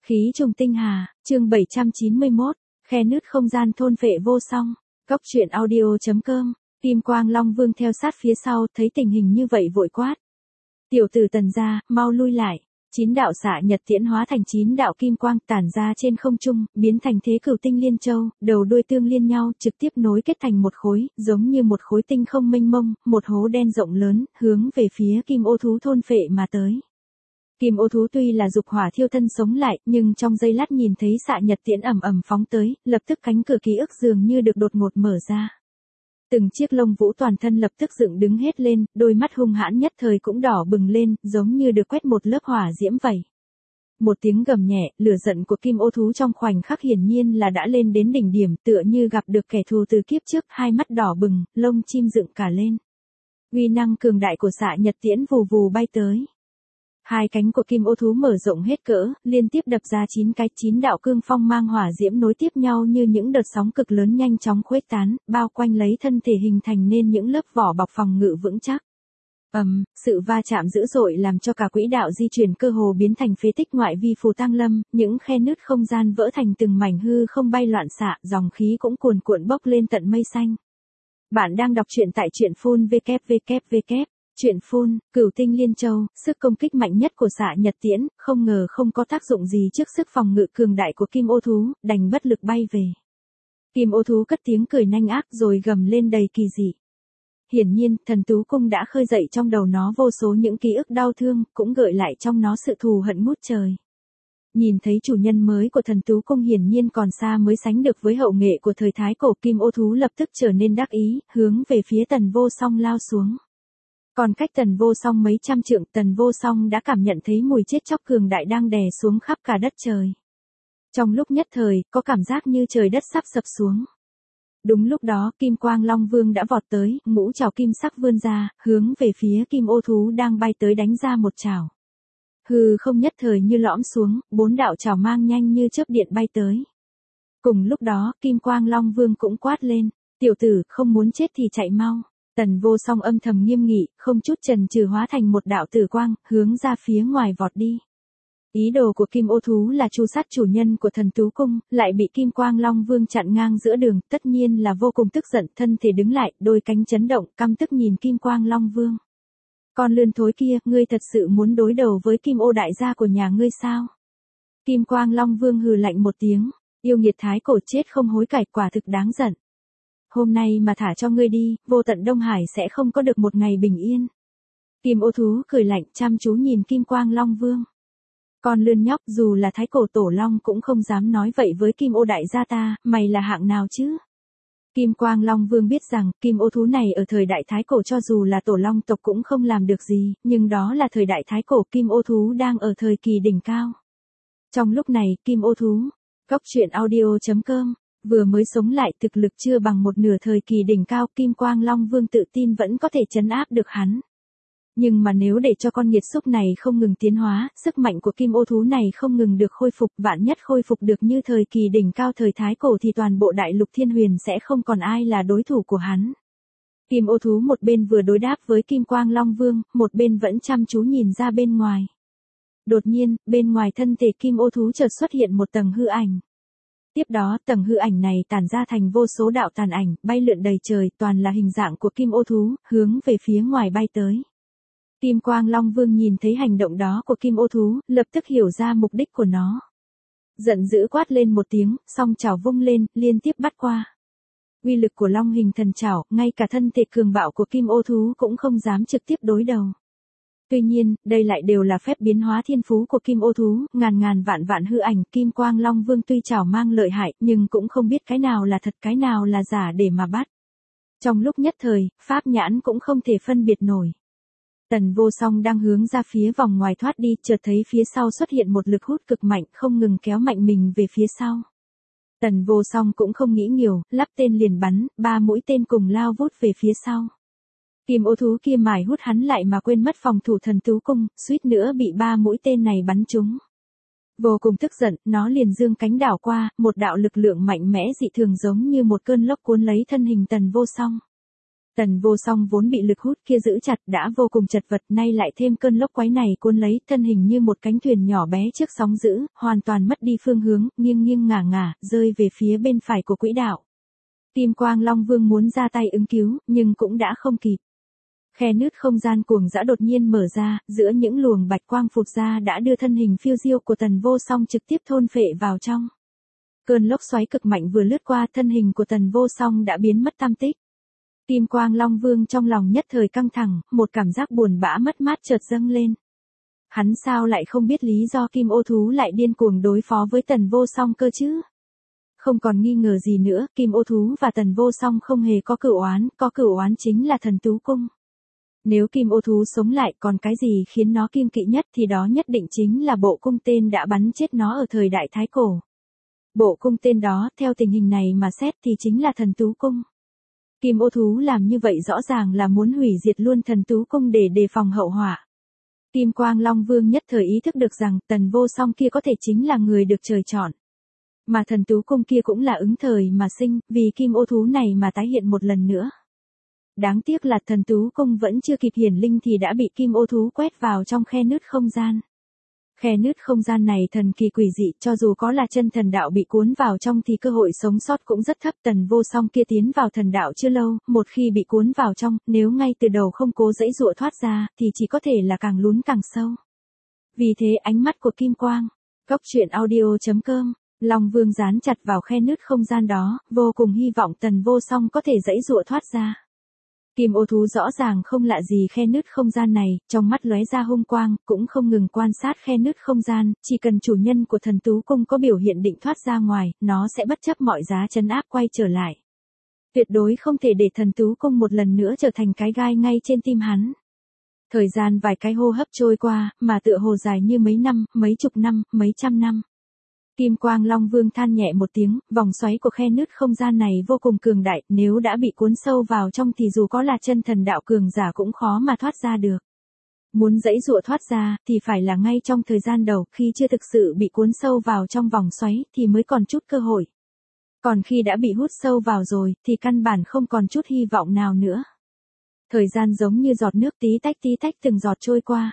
Khí trùng tinh hà, chương 791, khe nứt không gian thôn phệ vô song. Cóc truyện audio.com, Kim Quang Long Vương theo sát phía sau, thấy tình hình như vậy vội quát. Tiểu tử Tần gia, mau lui lại. 9 đạo xạ nhật tiễn hóa thành 9 đạo kim quang tản ra trên không trung, biến thành thế cửu tinh liên châu, đầu đuôi tương liên nhau, trực tiếp nối kết thành một khối, giống như một khối tinh không mênh mông, một hố đen rộng lớn, hướng về phía kim ô thú thôn phệ mà tới. Kim ô thú tuy là dục hỏa thiêu thân sống lại, nhưng trong giây lát nhìn thấy xạ nhật tiễn ầm ầm phóng tới, lập tức cánh cửa ký ức dường như được đột ngột mở ra. Từng chiếc lông vũ toàn thân lập tức dựng đứng hết lên, đôi mắt hung hãn nhất thời cũng đỏ bừng lên, giống như được quét một lớp hỏa diễm vậy. Một tiếng gầm nhẹ, lửa giận của kim ô thú trong khoảnh khắc hiển nhiên là đã lên đến đỉnh điểm, tựa như gặp được kẻ thù từ kiếp trước, hai mắt đỏ bừng, lông chim dựng cả lên. Uy năng cường đại của xạ nhật tiễn vù vù bay tới. Hai cánh của kim ô thú mở rộng hết cỡ, liên tiếp đập ra 9 đạo cương phong mang hỏa diễm nối tiếp nhau như những đợt sóng cực lớn nhanh chóng khuếch tán, bao quanh lấy thân thể hình thành nên những lớp vỏ bọc phòng ngự vững chắc. Sự va chạm dữ dội làm cho cả quỹ đạo di chuyển cơ hồ biến thành phế tích ngoại vi phù tang lâm, những khe nứt không gian vỡ thành từng mảnh hư không bay loạn xạ, dòng khí cũng cuồn cuộn bốc lên tận mây xanh. Bạn đang đọc truyện tại truyện phun www. Truyện phun, cửu tinh liên châu, sức công kích mạnh nhất của xạ nhật tiễn, không ngờ không có tác dụng gì trước sức phòng ngự cường đại của kim ô thú, đành bất lực bay về. Kim ô thú cất tiếng cười nanh ác rồi gầm lên đầy kỳ dị. Hiển nhiên, thần tú cung đã khơi dậy trong đầu nó vô số những ký ức đau thương, cũng gợi lại trong nó sự thù hận ngút trời. Nhìn thấy chủ nhân mới của thần tú cung hiển nhiên còn xa mới sánh được với hậu nghệ của thời thái cổ, kim ô thú lập tức trở nên đắc ý, hướng về phía Tần Vô Song lao xuống. Còn cách Tần Vô Song mấy trăm trượng, Tần Vô Song đã cảm nhận thấy mùi chết chóc cường đại đang đè xuống khắp cả đất trời. Trong lúc nhất thời, có cảm giác như trời đất sắp sập xuống. Đúng lúc đó, Kim Quang Long Vương đã vọt tới, ngũ trảo kim sắc vươn ra, hướng về phía kim ô thú đang bay tới đánh ra một trảo. Hư không nhất thời như lõm xuống, 4 đạo trảo mang nhanh như chớp điện bay tới. Cùng lúc đó, Kim Quang Long Vương cũng quát lên, tiểu tử, không muốn chết thì chạy mau. Tần Vô Song âm thầm nghiêm nghị, không chút chần chừ hóa thành một đạo tử quang, hướng ra phía ngoài vọt đi. Ý đồ của kim ô thú là tru sát chủ nhân của thần tú cung, lại bị Kim Quang Long Vương chặn ngang giữa đường, tất nhiên là vô cùng tức giận, thân thể đứng lại, đôi cánh chấn động, căm tức nhìn Kim Quang Long Vương. Con lươn thối kia, ngươi thật sự muốn đối đầu với kim ô đại gia của nhà ngươi sao? Kim Quang Long Vương hừ lạnh một tiếng, yêu nghiệt thái cổ chết không hối cải, quả thực đáng giận. Hôm nay mà thả cho ngươi đi, vô tận Đông Hải sẽ không có được một ngày bình yên. Kim ô thú cười lạnh chăm chú nhìn Kim Quang Long Vương. Con lươn nhóc, dù là thái cổ tổ long cũng không dám nói vậy với kim ô đại gia ta, mày là hạng nào chứ? Kim Quang Long Vương biết rằng, kim ô thú này ở thời đại thái cổ cho dù là tổ long tộc cũng không làm được gì, nhưng đó là thời đại thái cổ, kim ô thú đang ở thời kỳ đỉnh cao. Trong lúc này, kim ô thú, Cóc truyện audio.com, vừa mới sống lại, thực lực chưa bằng một nửa thời kỳ đỉnh cao, Kim Quang Long Vương tự tin vẫn có thể trấn áp được hắn. Nhưng mà nếu để cho con nghiệt xúc này không ngừng tiến hóa, sức mạnh của kim ô thú này không ngừng được khôi phục, vạn nhất khôi phục được như thời kỳ đỉnh cao thời thái cổ thì toàn bộ đại lục thiên huyền sẽ không còn ai là đối thủ của hắn. Kim ô thú một bên vừa đối đáp với Kim Quang Long Vương, một bên vẫn chăm chú nhìn ra bên ngoài. Đột nhiên, bên ngoài thân thể kim ô thú chợt xuất hiện một tầng hư ảnh. Tiếp đó, tầng hư ảnh này tản ra thành vô số đạo tàn ảnh, bay lượn đầy trời, toàn là hình dạng của kim ô thú, hướng về phía ngoài bay tới. Kim Quang Long Vương nhìn thấy hành động đó của kim ô thú, lập tức hiểu ra mục đích của nó. Giận dữ quát lên một tiếng, song chảo vung lên, liên tiếp bắt qua. Uy lực của long hình thần chảo, ngay cả thân thể cường bạo của kim ô thú cũng không dám trực tiếp đối đầu. Tuy nhiên, đây lại đều là phép biến hóa thiên phú của kim ô thú, ngàn vạn hư ảnh, Kim Quang Long Vương tuy chảo mang lợi hại, nhưng cũng không biết cái nào là thật cái nào là giả để mà bắt. Trong lúc nhất thời, pháp nhãn cũng không thể phân biệt nổi. Tần Vô Song đang hướng ra phía vòng ngoài thoát đi, chợt thấy phía sau xuất hiện một lực hút cực mạnh, không ngừng kéo mạnh mình về phía sau. Tần Vô Song cũng không nghĩ nhiều, lắp tên liền bắn, 3 mũi tên cùng lao vút về phía sau. Kim ô thú kia mải hút hắn lại mà quên mất phòng thủ thần tú cung, suýt nữa bị 3 mũi tên này bắn trúng. Vô cùng tức giận, nó liền dương cánh đảo qua, một đạo lực lượng mạnh mẽ dị thường giống như một cơn lốc cuốn lấy thân hình Tần Vô Song. Tần Vô Song vốn bị lực hút kia giữ chặt đã vô cùng chật vật, nay lại thêm cơn lốc quái này cuốn lấy, thân hình như một cánh thuyền nhỏ bé trước sóng dữ, hoàn toàn mất đi phương hướng, nghiêng nghiêng ngả ngả, rơi về phía bên phải của quỹ đạo. Kim Quang Long Vương muốn ra tay ứng cứu, nhưng cũng đã không kịp. Khe nứt không gian cuồng dã đột nhiên mở ra, giữa những luồng bạch quang phụt ra đã đưa thân hình phiêu diêu của Tần Vô Song trực tiếp thôn phệ vào trong. Cơn lốc xoáy cực mạnh vừa lướt qua, thân hình của Tần Vô Song đã biến mất tăm tích. Kim Quang Long Vương trong lòng nhất thời căng thẳng, một cảm giác buồn bã mất mát chợt dâng lên. Hắn sao lại không biết lý do Kim Ô Thú lại điên cuồng đối phó với Tần Vô Song cơ chứ? Không còn nghi ngờ gì nữa, Kim Ô Thú và Tần Vô Song không hề có cửu oán chính là Thần Tú Cung. Nếu Kim Ô Thú sống lại, còn cái gì khiến nó kiêng kỵ nhất thì đó nhất định chính là bộ cung tên đã bắn chết nó ở thời đại Thái Cổ. Bộ cung tên đó, theo tình hình này mà xét thì chính là Thần Tú Cung. Kim Ô Thú làm như vậy rõ ràng là muốn hủy diệt luôn Thần Tú Cung để đề phòng hậu họa. Kim Quang Long Vương nhất thời ý thức được rằng Tần Vô Song kia có thể chính là người được trời chọn. Mà Thần Tú Cung kia cũng là ứng thời mà sinh, vì Kim Ô Thú này mà tái hiện một lần nữa. Đáng tiếc là Thần Tú Cung vẫn chưa kịp hiển linh thì đã bị Kim Ô Thú quét vào trong khe nứt không gian. Khe nứt không gian này thần kỳ quỷ dị, cho dù có là chân thần đạo bị cuốn vào trong thì cơ hội sống sót cũng rất thấp. Tần Vô Song kia tiến vào thần đạo chưa lâu, một khi bị cuốn vào trong, nếu ngay từ đầu không cố giãy giụa thoát ra, thì chỉ có thể là càng lún càng sâu. Vì thế ánh mắt của Kim Quang, Cốc Truyện Audio.com, Long Vương dán chặt vào khe nứt không gian đó, vô cùng hy vọng Tần Vô Song có thể giãy giụa thoát ra. Kim Ô Thú rõ ràng không lạ gì khe nứt không gian này, trong mắt lóe ra hung quang, cũng không ngừng quan sát khe nứt không gian, chỉ cần chủ nhân của Thần Tú Cung có biểu hiện định thoát ra ngoài, nó sẽ bất chấp mọi giá trấn áp quay trở lại. Tuyệt đối không thể để Thần Tú Cung một lần nữa trở thành cái gai ngay trên tim hắn. Thời gian vài cái hô hấp trôi qua, mà tựa hồ dài như mấy năm, mấy chục năm, mấy trăm năm. Kim Quang Long Vương than nhẹ một tiếng, vòng xoáy của khe nứt không gian này vô cùng cường đại, nếu đã bị cuốn sâu vào trong thì dù có là chân thần đạo cường giả cũng khó mà thoát ra được. Muốn giãy giụa thoát ra, thì phải là ngay trong thời gian đầu, khi chưa thực sự bị cuốn sâu vào trong vòng xoáy, thì mới còn chút cơ hội. Còn khi đã bị hút sâu vào rồi, thì căn bản không còn chút hy vọng nào nữa. Thời gian giống như giọt nước tí tách từng giọt trôi qua.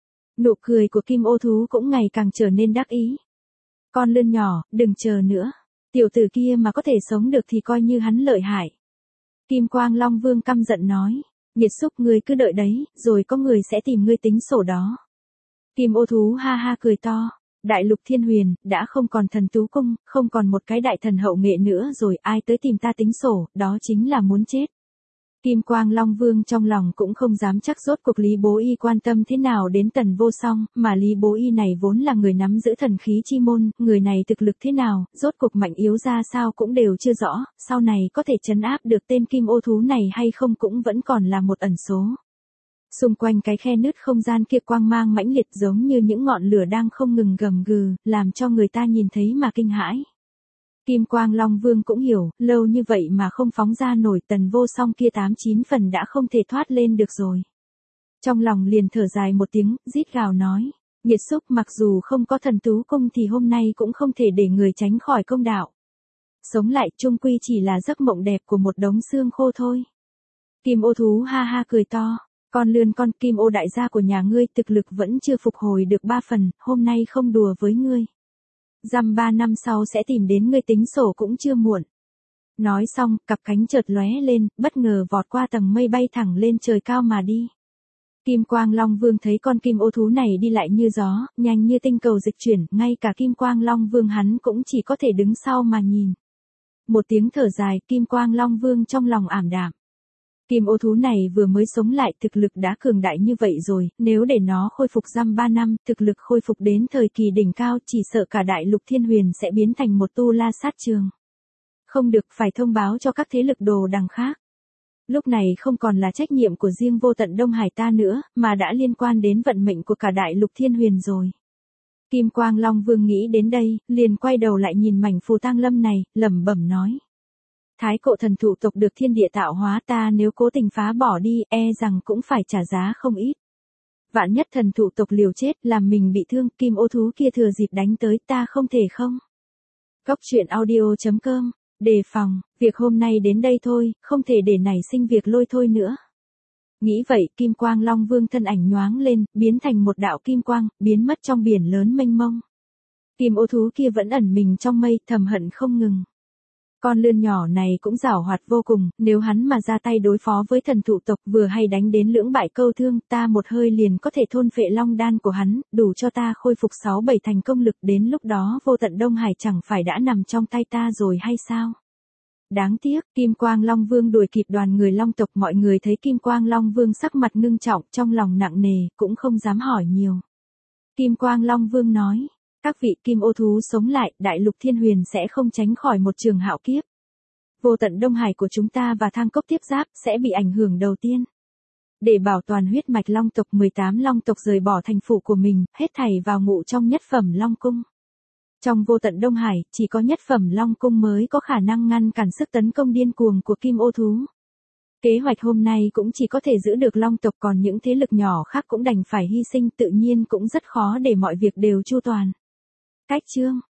Nụ cười của Kim Ô Thú cũng ngày càng trở nên đắc ý. Con lươn nhỏ, đừng chờ nữa. Tiểu tử kia mà có thể sống được thì coi như hắn lợi hại. Kim Quang Long Vương căm giận nói. Nhiệt Xúc, ngươi cứ đợi đấy, rồi có người sẽ tìm ngươi tính sổ đó. Kim Ô Thú ha ha cười to. Đại Lục Thiên Huyền, đã không còn Thần Tú Cung, không còn một cái đại thần hậu nghệ nữa rồi, ai tới tìm ta tính sổ, đó chính là muốn chết. Kim Quang Long Vương trong lòng cũng không dám chắc rốt cuộc Lý Bố Y quan tâm thế nào đến Tần Vô Song, mà Lý Bố Y này vốn là người nắm giữ thần khí chi môn, người này thực lực thế nào, rốt cuộc mạnh yếu ra sao cũng đều chưa rõ, sau này có thể trấn áp được tên Kim Ô Thú này hay không cũng vẫn còn là một ẩn số. Xung quanh cái khe nứt không gian kia quang mang mãnh liệt giống như những ngọn lửa đang không ngừng gầm gừ, làm cho người ta nhìn thấy mà kinh hãi. Kim Quang Long Vương cũng hiểu, lâu như vậy mà không phóng ra nổi Tần Vô Song kia 8-9 phần đã không thể thoát lên được rồi. Trong lòng liền thở dài một tiếng, rít gào nói, Nhiệt Xúc, mặc dù không có Thần Tú Cung thì hôm nay cũng không thể để người tránh khỏi công đạo. Sống lại chung quy chỉ là giấc mộng đẹp của một đống xương khô thôi. Kim Ô Thú ha ha cười to, con lươn con Kim Ô đại gia của nhà ngươi thực lực vẫn chưa phục hồi được 3 phần, hôm nay không đùa với ngươi. Dăm 3 năm sau sẽ tìm đến ngươi tính sổ cũng chưa muộn. Nói xong, cặp cánh chợt lóe lên, bất ngờ vọt qua tầng mây bay thẳng lên trời cao mà đi. Kim Quang Long Vương thấy con Kim Ô Thú này đi lại như gió, nhanh như tinh cầu dịch chuyển, ngay cả Kim Quang Long Vương hắn cũng chỉ có thể đứng sau mà nhìn. Một tiếng thở dài, Kim Quang Long Vương trong lòng ảm đạm. Kim Ô Thú này vừa mới sống lại, thực lực đã cường đại như vậy rồi, nếu để nó khôi phục dăm 3 năm, thực lực khôi phục đến thời kỳ đỉnh cao, chỉ sợ cả Đại Lục Thiên Huyền sẽ biến thành một tu la sát trường. Không được, phải thông báo cho các thế lực đồ đằng khác. Lúc này không còn là trách nhiệm của riêng Vô Tận Đông Hải ta nữa, mà đã liên quan đến vận mệnh của cả Đại Lục Thiên Huyền rồi. Kim Quang Long Vương nghĩ đến đây, liền quay đầu lại nhìn mảnh phù tang lâm này, lẩm bẩm nói. Thái Cổ thần thụ tộc được thiên địa tạo hóa, ta nếu cố tình phá bỏ đi, e rằng cũng phải trả giá không ít. Vạn nhất thần thụ tộc liều chết, làm mình bị thương, Kim Ô Thú kia thừa dịp đánh tới, ta không thể không. Cốc Truyện Audio.com Đề phòng, việc hôm nay đến đây thôi, không thể để nảy sinh việc lôi thôi nữa. Nghĩ vậy, Kim Quang Long Vương thân ảnh nhoáng lên, biến thành một đạo kim quang, biến mất trong biển lớn mênh mông. Kim ô thú kia vẫn ẩn mình trong mây, thầm hận không ngừng. Con lươn nhỏ này cũng giảo hoạt vô cùng, nếu hắn mà ra tay đối phó với thần thụ tộc vừa hay đánh đến lưỡng bại câu thương, ta một hơi liền có thể thôn phệ long đan của hắn, đủ cho ta khôi phục 6-7 thành công lực, đến lúc đó vô tận Đông Hải chẳng phải đã nằm trong tay ta rồi hay sao? Đáng tiếc, Kim Quang Long Vương đuổi kịp đoàn người Long tộc, mọi người thấy Kim Quang Long Vương sắc mặt ngưng trọng, trong lòng nặng nề, cũng không dám hỏi nhiều. Kim Quang Long Vương nói, các vị kim ô thú sống lại, đại lục thiên huyền sẽ không tránh khỏi một trường hạo kiếp. Vô tận Đông Hải của chúng ta và Thang Cốc tiếp giáp sẽ bị ảnh hưởng đầu tiên. Để bảo toàn huyết mạch Long tộc, 18 Long tộc rời bỏ thành phủ của mình, hết thảy vào ngụ trong nhất phẩm Long cung. Trong vô tận Đông Hải, chỉ có nhất phẩm Long cung mới có khả năng ngăn cản sức tấn công điên cuồng của kim ô thú. Kế hoạch hôm nay cũng chỉ có thể giữ được Long tộc, còn những thế lực nhỏ khác cũng đành phải hy sinh, tự nhiên cũng rất khó để mọi việc đều chu toàn. Cách chương